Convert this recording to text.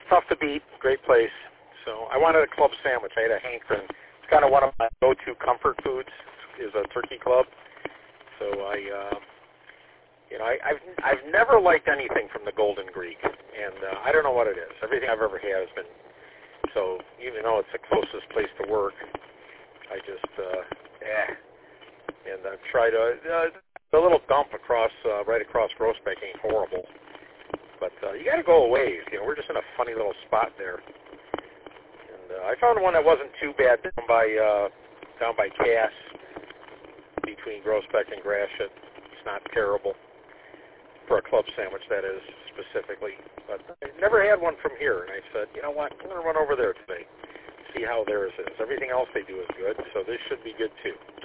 tough to beat, great place. So I wanted a club sandwich. I had a hankering. It's kind of one of my go-to comfort foods is a turkey club. So I've never liked anything from the Golden Greek, and I don't know what it is. Everything I've ever had has been so. Even though it's the closest place to work, I just And I've tried the little dump right across Groesbeck ain't horrible, but you got to go a ways. We're just in a funny little spot there. And I found one that wasn't too bad down by Cass, between Groesbeck and Gratiot. It's not terrible for a club sandwich, that is, specifically. But I never had one from here, and I said, you know what, I'm going to run over there today, see how theirs is. Everything else they do is good, so this should be good too.